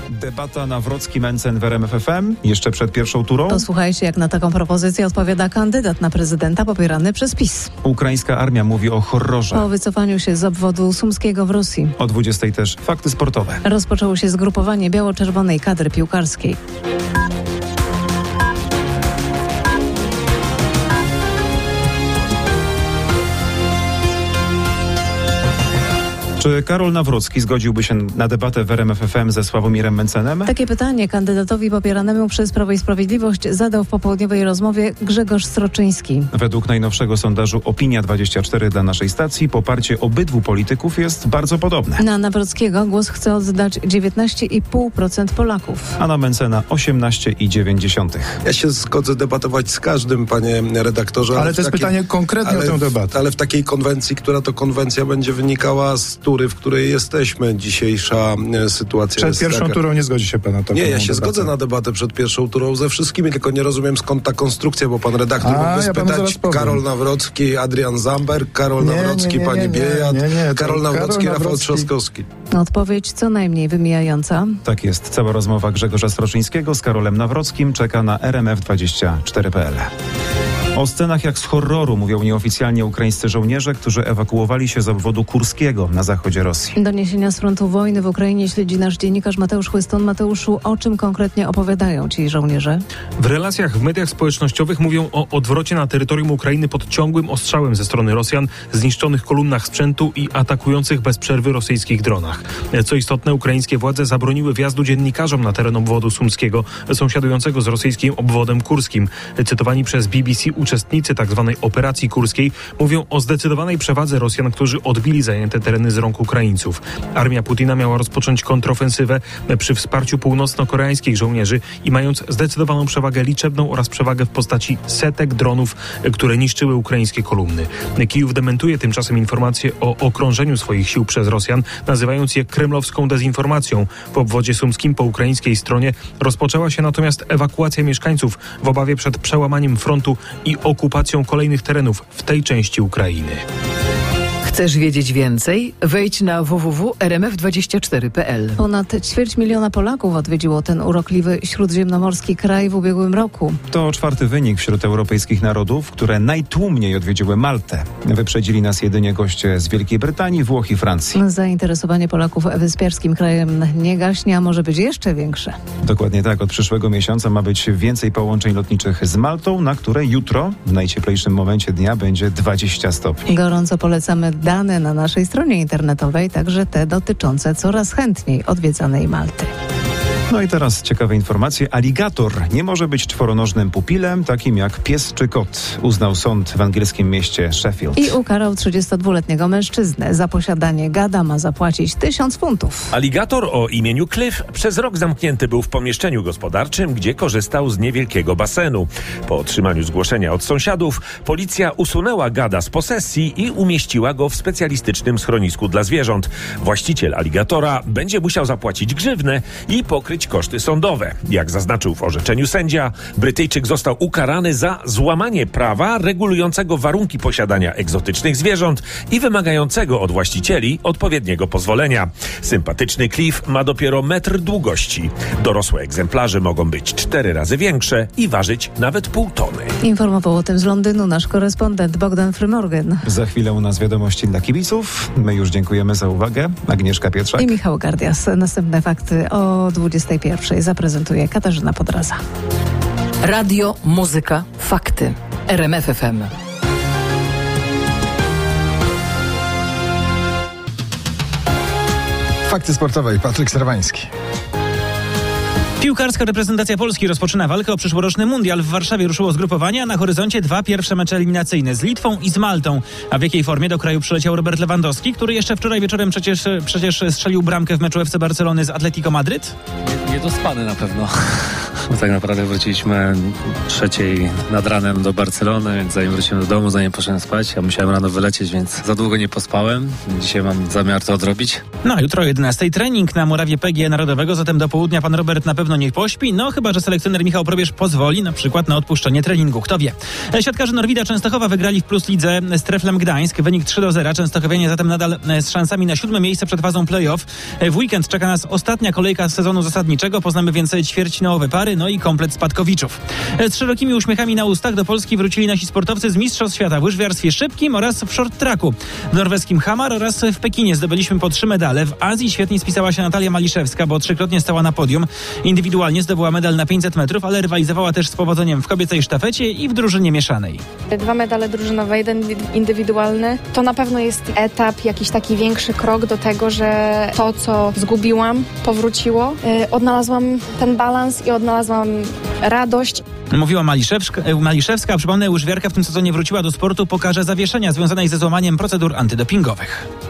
Debata Nawrocki-Mencen w RMF FM jeszcze przed pierwszą turą. Posłuchajcie, jak na taką propozycję odpowiada kandydat na prezydenta popierany przez PiS. Ukraińska armia mówi o horrorze. Po wycofaniu się z obwodu sumskiego w Rosji. O 20 też fakty sportowe. Rozpoczęło się zgrupowanie biało-czerwonej kadry piłkarskiej. Czy Karol Nawrocki zgodziłby się na debatę w RMF FM ze Sławomirem Mencenem? Takie pytanie kandydatowi popieranemu przez Prawo i Sprawiedliwość zadał w popołudniowej rozmowie Grzegorz Stroczyński. Według najnowszego sondażu Opinia24 dla naszej stacji poparcie obydwu polityków jest bardzo podobne. Na Nawrockiego głos chce oddać 19,5% Polaków. A na Mencena 18,9%. Ja się zgodzę debatować z każdym, panie redaktorze. Ale to jest pytanie konkretnie o tę debatę. Ale w takiej konwencji, która to konwencja będzie wynikała z tury, w której jesteśmy. Dzisiejsza sytuacja przed jest pierwszą taka... turą nie zgodzi się pan na to? Nie, ja się zgodzę na debatę przed pierwszą turą ze wszystkimi, tylko nie rozumiem skąd ta konstrukcja, bo pan redaktor mógłby spytać Karol Nawrocki, Adrian Zamberg, Karol Nawrocki, pani Biejat, Karol Nawrocki, Rafał Trzaskowski. Odpowiedź co najmniej wymijająca. Tak jest. Cała rozmowa Grzegorza Stroczyńskiego z Karolem Nawrockim czeka na rmf24.pl. O scenach jak z horroru mówią nieoficjalnie ukraińscy żołnierze, którzy ewakuowali się z obwodu kurskiego na zachodzie Rosji. Doniesienia z frontu wojny w Ukrainie śledzi nasz dziennikarz Mateusz Chłyston. Mateuszu, o czym konkretnie opowiadają ci żołnierze? W relacjach w mediach społecznościowych mówią o odwrocie na terytorium Ukrainy pod ciągłym ostrzałem ze strony Rosjan, zniszczonych kolumnach sprzętu i atakujących bez przerwy rosyjskich dronach. Co istotne, ukraińskie władze zabroniły wjazdu dziennikarzom na teren obwodu sumskiego, sąsiadującego z rosyjskim obwodem kurskim. Cytowani przez BBC uczestnicy tzw. operacji kurskiej mówią o zdecydowanej przewadze Rosjan, którzy odbili zajęte tereny z rąk Ukraińców. Armia Putina miała rozpocząć kontrofensywę przy wsparciu północno-koreańskich żołnierzy i mając zdecydowaną przewagę liczebną oraz przewagę w postaci setek dronów, które niszczyły ukraińskie kolumny. Kijów dementuje tymczasem informacje o okrążeniu swoich sił przez Rosjan, nazywając je kremlowską dezinformacją. W obwodzie sumskim po ukraińskiej stronie rozpoczęła się natomiast ewakuacja mieszkańców w obawie przed przełamaniem frontu i okupacją kolejnych terenów w tej części Ukrainy. Chcesz wiedzieć więcej? Wejdź na www.rmf24.pl. Ponad 250 000 Polaków odwiedziło ten urokliwy śródziemnomorski kraj w ubiegłym roku. To czwarty wynik wśród europejskich narodów, które najtłumniej odwiedziły Maltę. Wyprzedzili nas jedynie goście z Wielkiej Brytanii, Włoch i Francji. Zainteresowanie Polaków wyspiarskim krajem nie gaśnie, a może być jeszcze większe. Dokładnie tak. Od przyszłego miesiąca ma być więcej połączeń lotniczych z Maltą, na które jutro, w najcieplejszym momencie dnia, będzie 20 stopni. Gorąco polecamy dane na naszej stronie internetowej, także te dotyczące coraz chętniej odwiedzanej Malty. No i teraz ciekawe informacje. Aligator nie może być czworonożnym pupilem, takim jak pies czy kot, uznał sąd w angielskim mieście Sheffield. I ukarał 32-letniego mężczyznę. Za posiadanie gada ma zapłacić 1000 funtów. Aligator o imieniu Cliff przez rok zamknięty był w pomieszczeniu gospodarczym, gdzie korzystał z niewielkiego basenu. Po otrzymaniu zgłoszenia od sąsiadów, policja usunęła gada z posesji i umieściła go w specjalistycznym schronisku dla zwierząt. Właściciel aligatora będzie musiał zapłacić grzywnę i pokryć koszty sądowe. Jak zaznaczył w orzeczeniu sędzia, Brytyjczyk został ukarany za złamanie prawa regulującego warunki posiadania egzotycznych zwierząt i wymagającego od właścicieli odpowiedniego pozwolenia. Sympatyczny Cliff ma dopiero 1 metr długości. Dorosłe egzemplarze mogą być 4 razy większe i ważyć nawet 0,5 tony. Informował o tym z Londynu nasz korespondent Bogdan Frymorgan. Za chwilę u nas wiadomości dla kibiców. My już dziękujemy za uwagę. Agnieszka Pietrzak i Michał Gardias. Następne fakty o 21:00 zaprezentuje Katarzyna Podraza. Radio, muzyka, fakty. RMF FM. Fakty sportowe. Patryk Serwański. Piłkarska reprezentacja Polski rozpoczyna walkę o przyszłoroczny mundial. W Warszawie ruszyło zgrupowanie, a na horyzoncie 2 pierwsze mecze eliminacyjne z Litwą i z Maltą. A w jakiej formie do kraju przyleciał Robert Lewandowski, który jeszcze wczoraj wieczorem przecież strzelił bramkę w meczu FC Barcelony z Atletico Madryt? Niedospany na pewno. Tak naprawdę wróciliśmy 3:00 nad ranem do Barcelony, więc zanim wróciłem do domu, zanim poszedłem spać, ja musiałem rano wylecieć, więc za długo nie pospałem. Dzisiaj mam zamiar to odrobić. No a jutro o 11:00 trening na murawie PGE Narodowego, zatem do południa pan Robert na pewno nie pośpi, no chyba że selekcjoner Michał Probierz pozwoli na przykład na odpuszczenie treningu, kto wie. Siatkarze Norwida Częstochowa wygrali w Plus Lidze z Treflem Gdańsk, wynik 3-0, Częstochowianie zatem nadal z szansami na 7. miejsce przed fazą play-off. W weekend czeka nas ostatnia kolejka sezonu zasadniczego, poznamy więc ćwierćfinałowe pary, no i komplet spadkowiczów. Z szerokimi uśmiechami na ustach do Polski wrócili nasi sportowcy z Mistrzostw Świata w łyżwiarstwie szybkim oraz w short tracku. W norweskim Hamar oraz w Pekinie zdobyliśmy po 3 medale. W Azji świetnie spisała się Natalia Maliszewska, bo 3-krotnie stała na podium. Indywidualnie zdobyła medal na 500 metrów, ale rywalizowała też z powodzeniem w kobiecej sztafecie i w drużynie mieszanej. 2 medale drużynowe, 1 indywidualny. To na pewno jest etap, jakiś taki większy krok do tego, że to, co zgubiłam, powróciło. Odnalazłam ten balans i odnalazłam radość. Mówiła Maliszewska, a przypomnę, łyżwiarka w tym sezonie wróciła do sportu po karze zawieszenia związanej ze złamaniem procedur antydopingowych.